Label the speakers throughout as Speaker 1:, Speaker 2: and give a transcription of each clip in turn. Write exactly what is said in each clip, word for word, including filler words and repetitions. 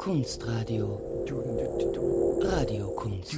Speaker 1: Kunstradio. Radiokunst.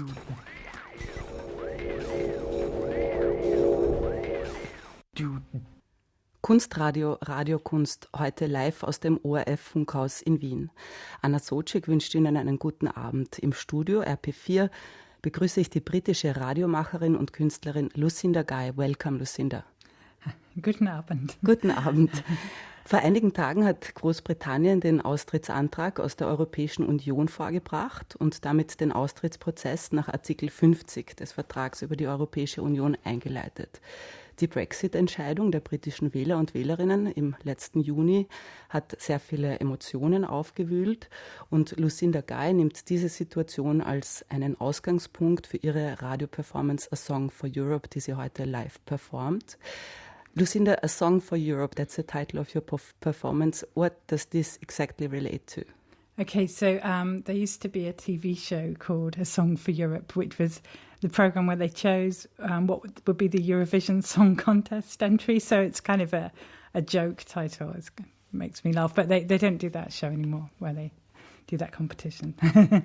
Speaker 1: Kunstradio, Radiokunst, heute live aus dem O R F-Funkhaus in Wien. Anna Socek wünscht Ihnen einen guten Abend. Im Studio R P vier begrüße ich die britische Radiomacherin und Künstlerin Lucinda Guy. Welcome, Lucinda.
Speaker 2: Guten Abend.
Speaker 1: Guten Abend. Vor einigen Tagen hat Großbritannien den Austrittsantrag aus der Europäischen Union vorgebracht und damit den Austrittsprozess nach Artikel fünfzig des Vertrags über die Europäische Union eingeleitet. Die Brexit-Entscheidung der britischen Wähler und Wählerinnen im letzten Juni hat sehr viele Emotionen aufgewühlt und Lucinda Guy nimmt diese Situation als einen Ausgangspunkt für ihre Radioperformance A Song for Europe, die sie heute live performt. Lucinda, A Song for Europe, that's the title of your performance. What does this exactly relate to?
Speaker 2: Okay, so um, there used to be a T V show called A Song for Europe, which was the program where they chose um, what would, would be the Eurovision Song Contest entry. So it's kind of a, a joke title. It's, it makes me laugh. But they, they don't do that show anymore, where they do that competition.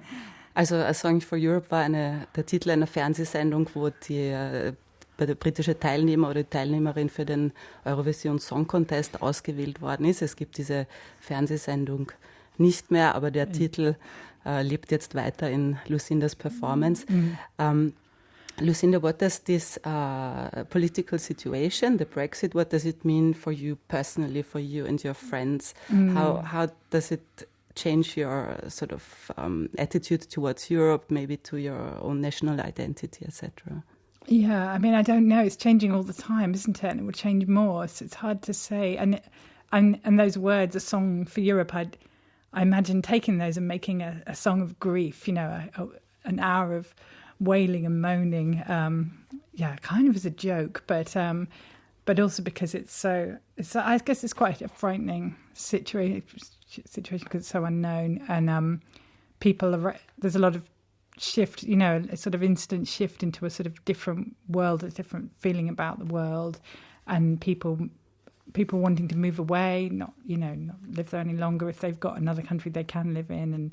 Speaker 1: Also A Song for Europe war eine, der Titel einer Fernsehsendung, wo die äh, der britische Teilnehmer oder die Teilnehmerin für den Eurovision Song Contest ausgewählt worden ist. Es gibt diese Fernsehsendung nicht mehr, aber der mhm. Titel äh, lebt jetzt weiter in Lucindas Performance. Mhm. Um, Lucinda, what does this uh, political situation, the Brexit, what does it mean for you personally, for you and your friends? Mm. How how does it change your sort of um, attitude towards Europe, maybe to your own national identity, et cetera?
Speaker 2: Yeah, I mean, I don't know. It's changing all the time, isn't it? And it will change more. So it's hard to say. And and and those words, A Song for Europe, I I imagine taking those and making a, a song of grief. You know, a, a, an hour of wailing and moaning. Um, yeah, kind of as a joke, but um, but also because it's so. It's I guess it's quite a frightening situation situation because it's so unknown and um, people are. There's a lot of shift, you know, a sort of instant shift into a sort of different world, a different feeling about the world, and people people wanting to move away, not, you know, not live there any longer if they've got another country they can live in. And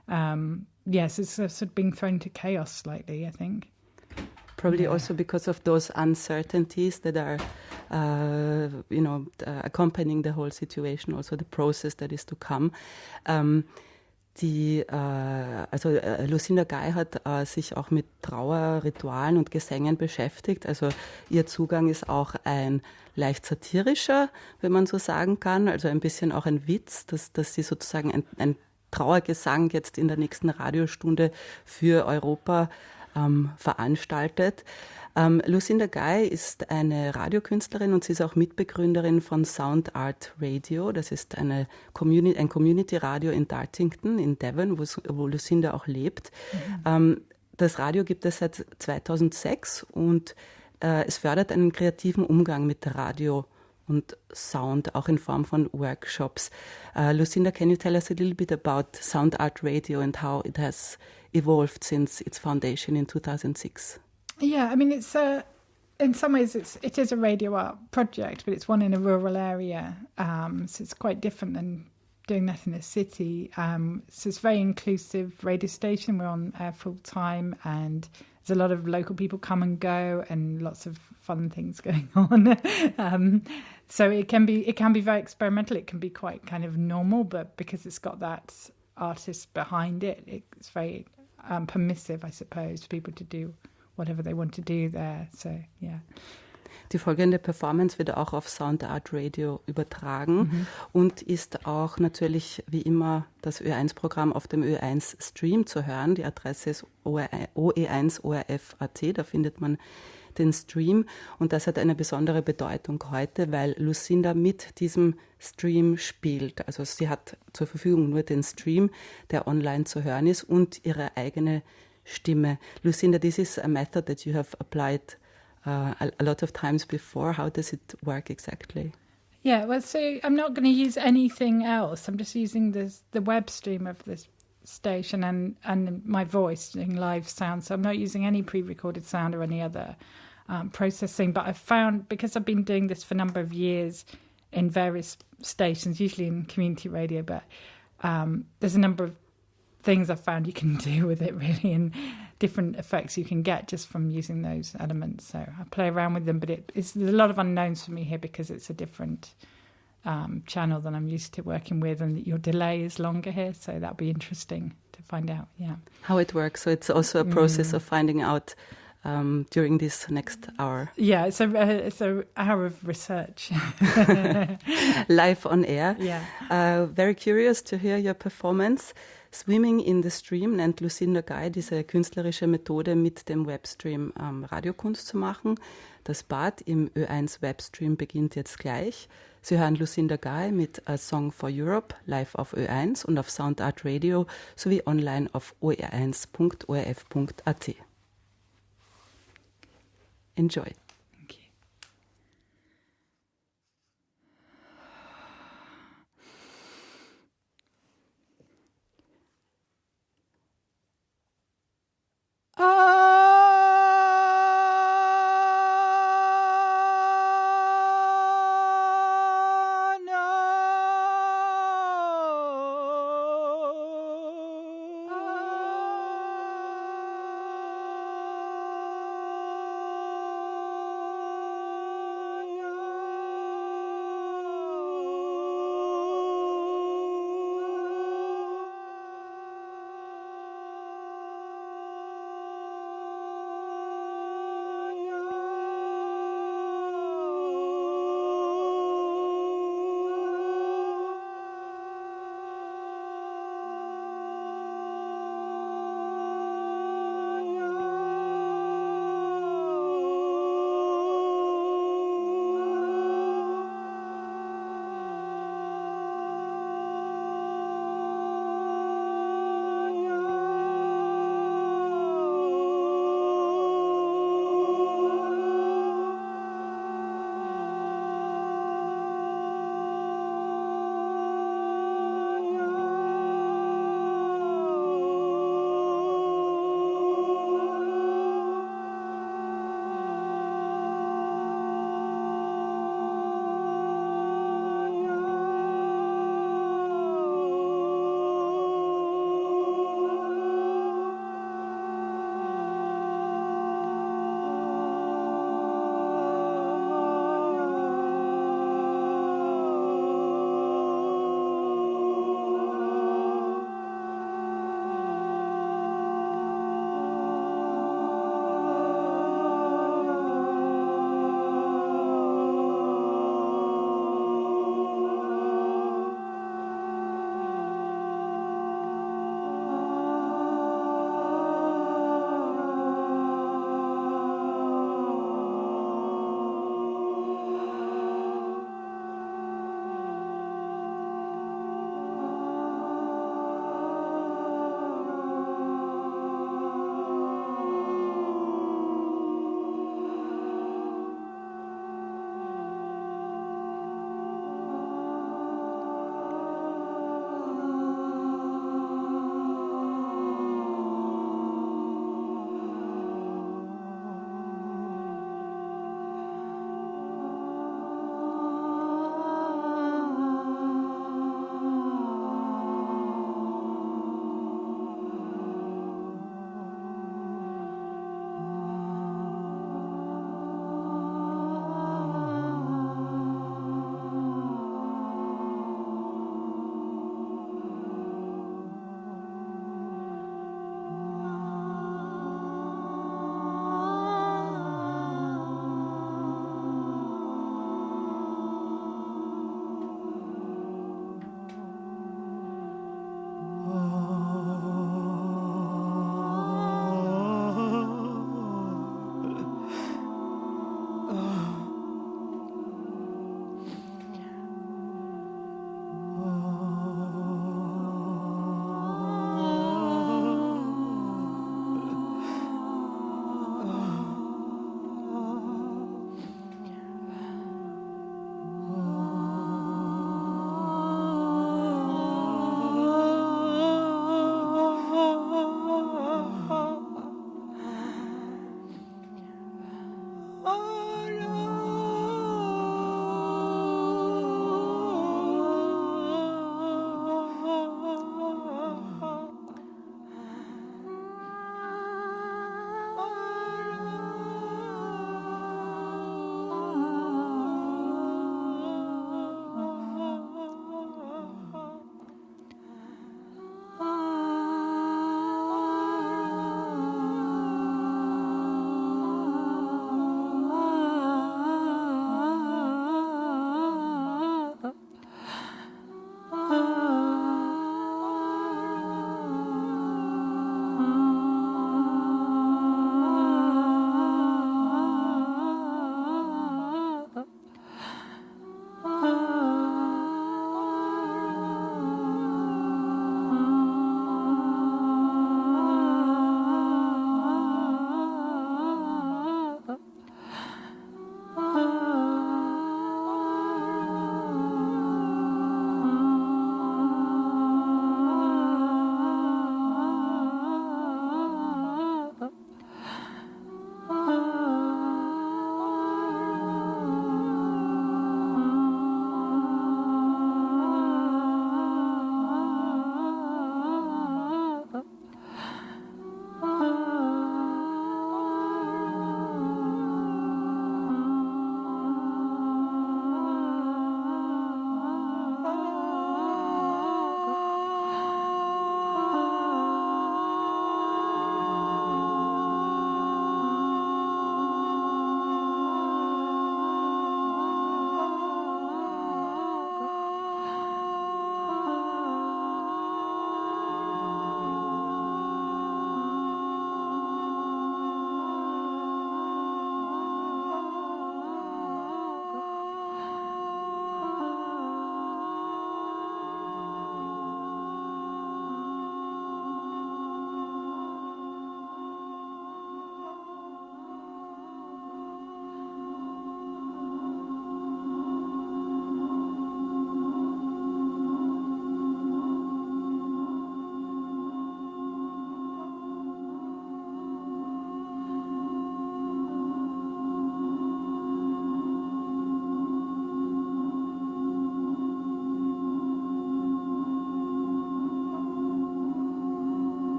Speaker 2: um, yes, it's sort of being thrown into chaos slightly, I think.
Speaker 1: Probably
Speaker 2: yeah.
Speaker 1: also because of those uncertainties that are, uh, you know, uh, accompanying the whole situation, also the process that is to come. Um, Die, äh, also äh, Lucinda Guy hat äh, sich auch mit Trauerritualen und Gesängen beschäftigt. Also ihr Zugang ist auch ein leicht satirischer, wenn man so sagen kann. Also ein bisschen auch ein Witz, dass, dass sie sozusagen ein, ein Trauergesang jetzt in der nächsten Radiostunde für Europa ähm, veranstaltet. Ähm, Lucinda Guy ist eine Radiokünstlerin und sie ist auch Mitbegründerin von Sound Art Radio. Das ist eine Community, ein Community-Radio in Dartington in Devon, wo Lucinda auch lebt. Mhm. Ähm, das Radio gibt es seit zweitausendsechs und äh, es fördert einen kreativen Umgang mit Radio und Sound, auch in Form von Workshops. Uh, Lucinda, can you tell us a little bit about Sound Art Radio and how it has evolved since its foundation in two thousand six?
Speaker 2: Yeah, I mean, it's a, in some ways it's it is a radio art project, but it's one in a rural area, um, so it's quite different than doing that in a city. Um, so it's a very inclusive radio station. We're on air full time, and there's a lot of local people come and go, and lots of fun things going on. um, so it can be it can be very experimental. It can be quite kind of normal, but because it's got that artist behind it, it's very um, permissive, I suppose, for people to do whatever they want to do there. So, yeah.
Speaker 1: Die folgende Performance wird auch auf Sound Art Radio übertragen mhm. und ist auch natürlich wie immer das Ö eins Programm auf dem Ö eins Stream zu hören. Die Adresse ist O E eins O R F Punkt A T, da findet man den Stream und das hat eine besondere Bedeutung heute, weil Lucinda mit diesem Stream spielt. Also sie hat zur Verfügung nur den Stream, der online zu hören ist und ihre eigene Stimme. Lucinda, this is a method that you have applied uh, a, a lot of times before. How does it work exactly?
Speaker 2: Yeah, well, so I'm not going to use anything else. I'm just using this, the web stream of this station and, and my voice doing live sound. So I'm not using any pre-recorded sound or any other um, processing. But I've found, because I've been doing this for a number of years in various stations, usually in community radio, but um, there's a number of things I've found you can do with it, really, and different effects you can get just from using those elements. So I play around with them, but it, it's, there's a lot of unknowns for me here because it's a different um, channel than I'm used to working with, and your delay is longer here, so that'll be interesting to find out, yeah.
Speaker 1: How it works. So it's also a process mm. of finding out um, during this next hour.
Speaker 2: Yeah, it's a uh, it's an hour of research.
Speaker 1: Live on air.
Speaker 2: Yeah.
Speaker 1: Uh, very curious to hear your performance. Swimming in the Stream nennt Lucinda Guy diese künstlerische Methode, mit dem Webstream ähm, Radiokunst zu machen. Das Bad im Ö eins Webstream beginnt jetzt gleich. Sie hören Lucinda Guy mit A Song for Europe live auf Ö eins und auf Soundart Radio sowie online auf o r eins punkt o r f punkt a t. Enjoy.
Speaker 2: Oh, no.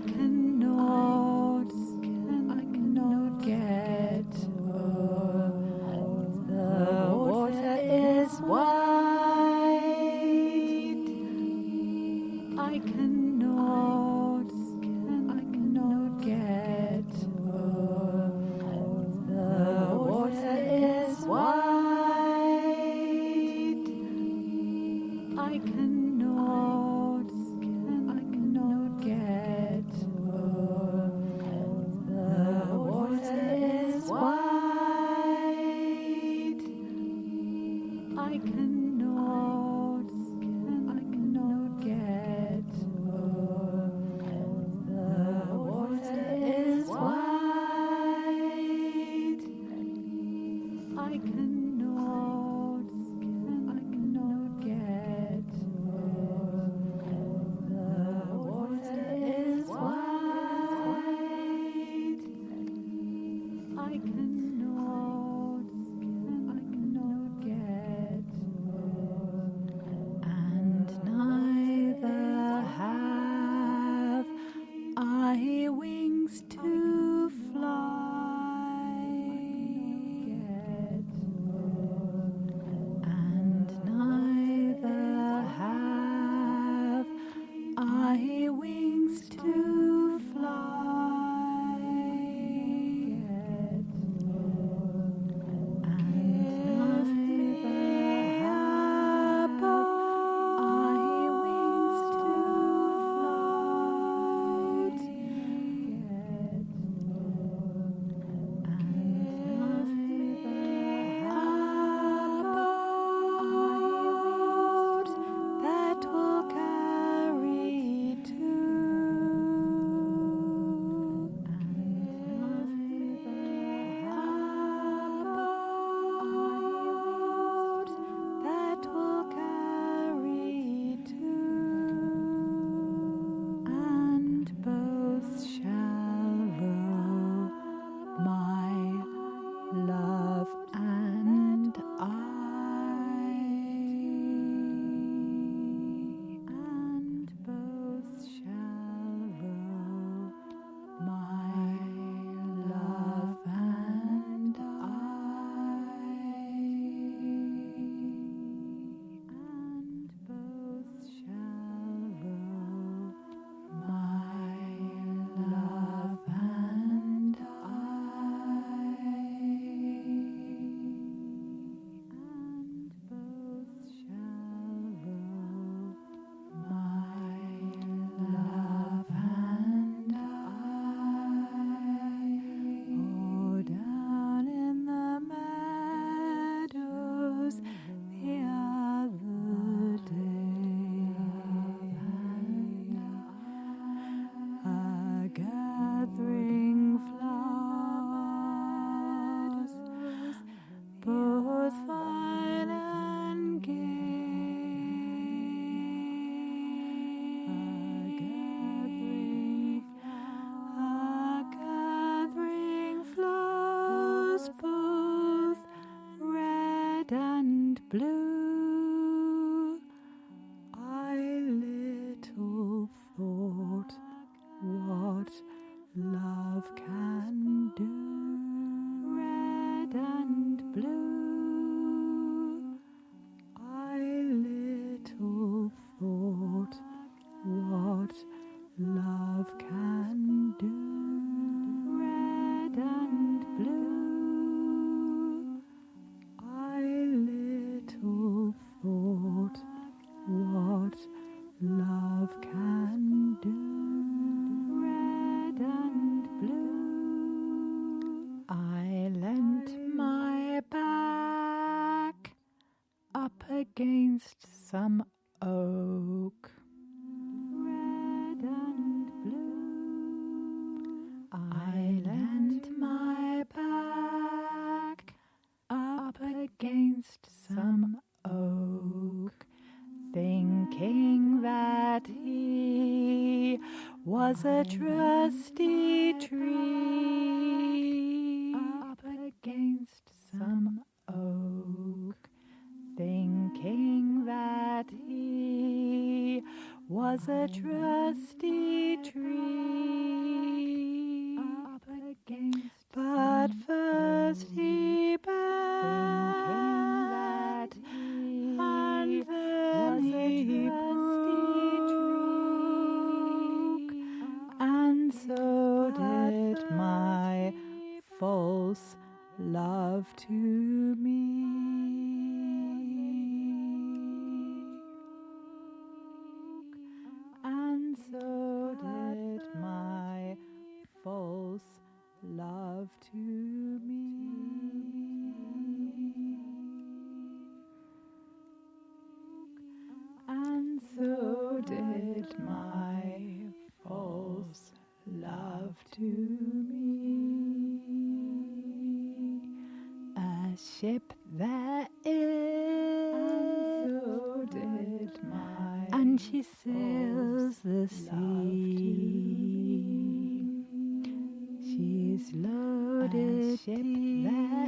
Speaker 3: cannot, I cannot get over. The water is wide. I cannot, I cannot get over. The water is wide. I cannot, I cannot get over. The water is wide. I cannot, I cannot get over. The water is wide. I cannot, I cannot get over. The water is wide. I cannot, I cannot get over. And neither have I wings to fly. And neither have I wings to fly. And neither have I wings to float. And neither have I wings that will carry to. And neither have I wings that will carry to. And both shall row, my love and I. And both shall row, my love and I. And both shall row, my love and I. And both shall row, my love and I. Oh, down in the meadows the other day, a gathering flowers, both fine and gay. A gathering, a gathering flowers, both red and blue. I little thought what love can do. Red and blue. I little thought what love can do. Red and blue. I little thought what love can do. Red and blue. I leant my back up against some oak. Red and blue. I leant my back up against some oak, thinking that he was a trusty tree. Up against some oak, thinking that he was a trusty tree up against, but first he bent, and then he broke, and so did my false love to me. And so did my false love to me. And so did my false love to me. A ship there is, and so did my, and she sails the sea. She's loaded deep, there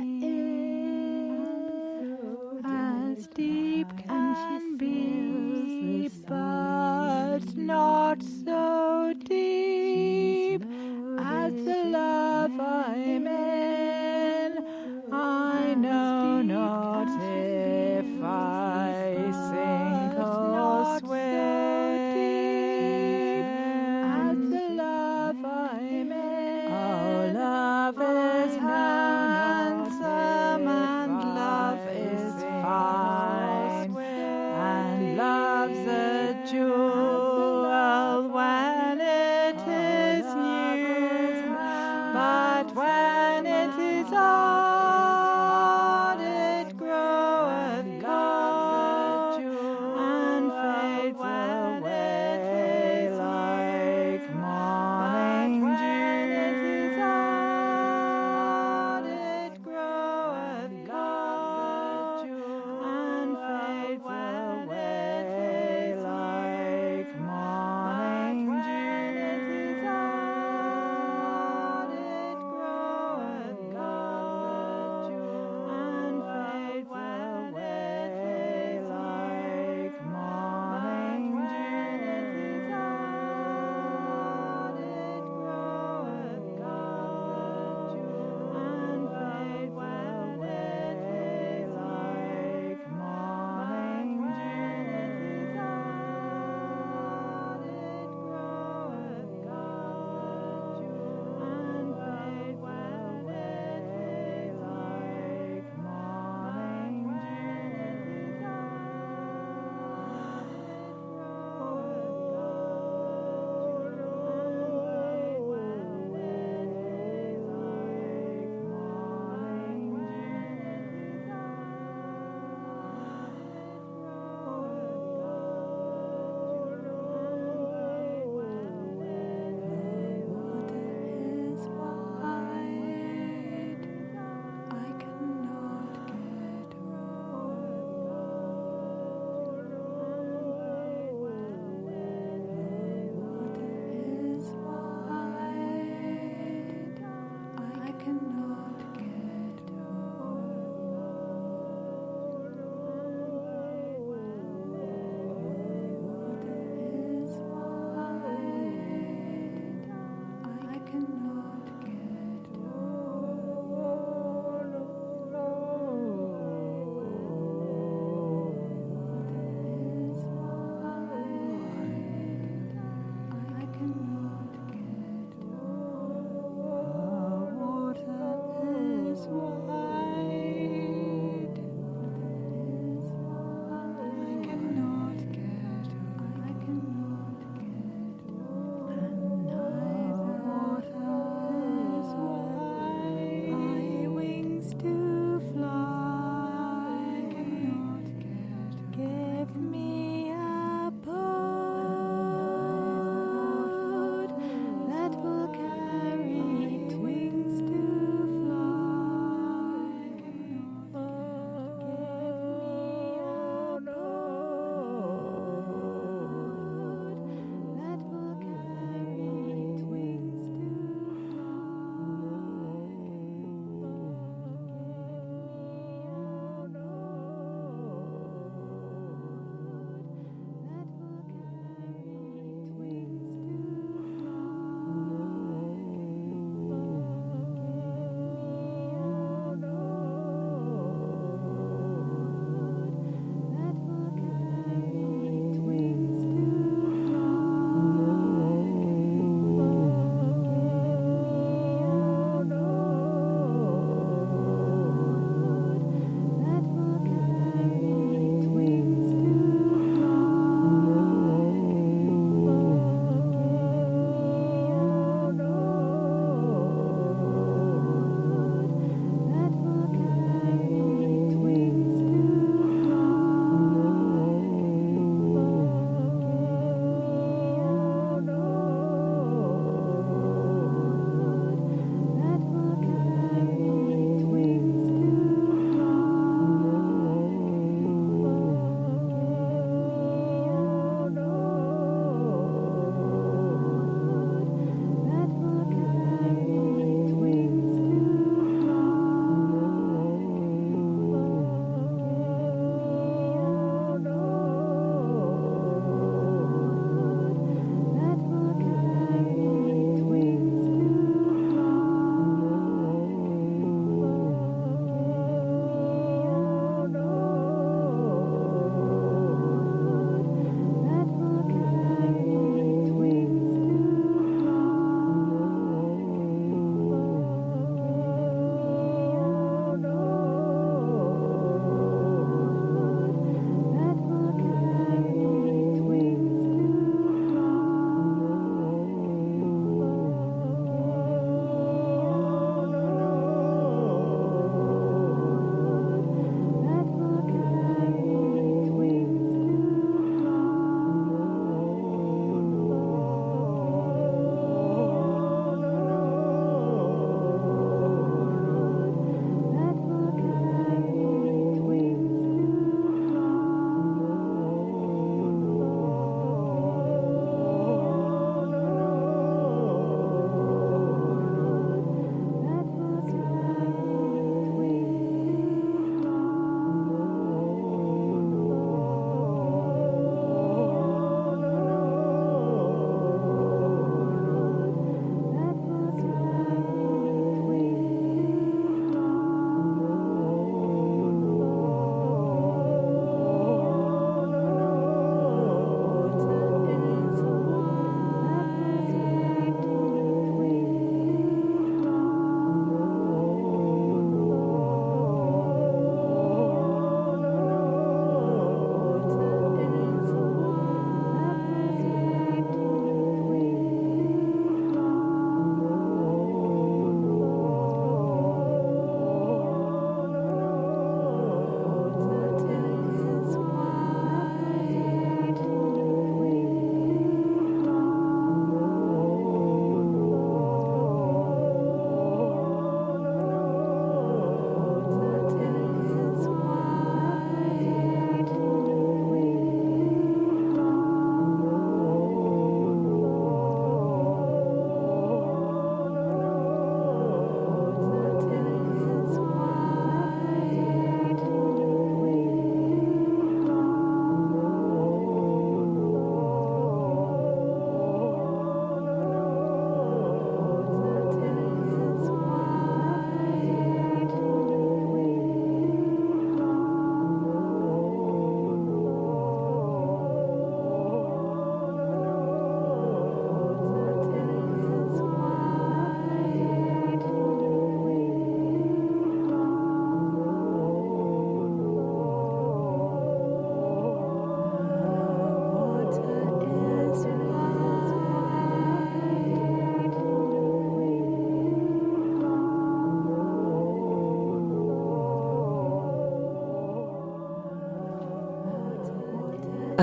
Speaker 3: is, as deep can be, but not so deep as the love I'm in. I know not if I sink or swim as the love I'm in. Oh, love is handsome and love is fine, and love's a jewel when it is new, but when it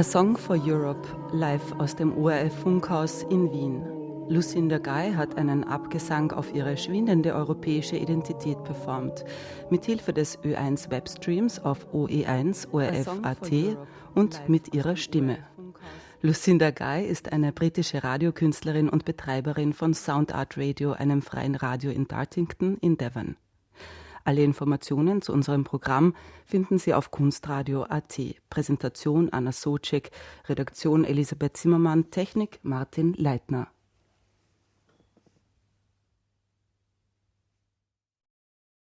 Speaker 1: A Song for Europe, live aus dem O R F-Funkhaus in Wien. Lucinda Guy hat einen Abgesang auf ihre schwindende europäische Identität performt, mithilfe des Ö eins Webstreams auf O E eins O R F Punkt A T und mit ihrer Stimme. Lucinda Guy ist eine britische Radiokünstlerin und Betreiberin von Sound Art Radio, einem freien Radio in Dartington in Devon. Alle Informationen zu unserem Programm finden Sie auf kunstradio Punkt A T. Präsentation Anna Socek, Redaktion Elisabeth Zimmermann, Technik Martin Leitner.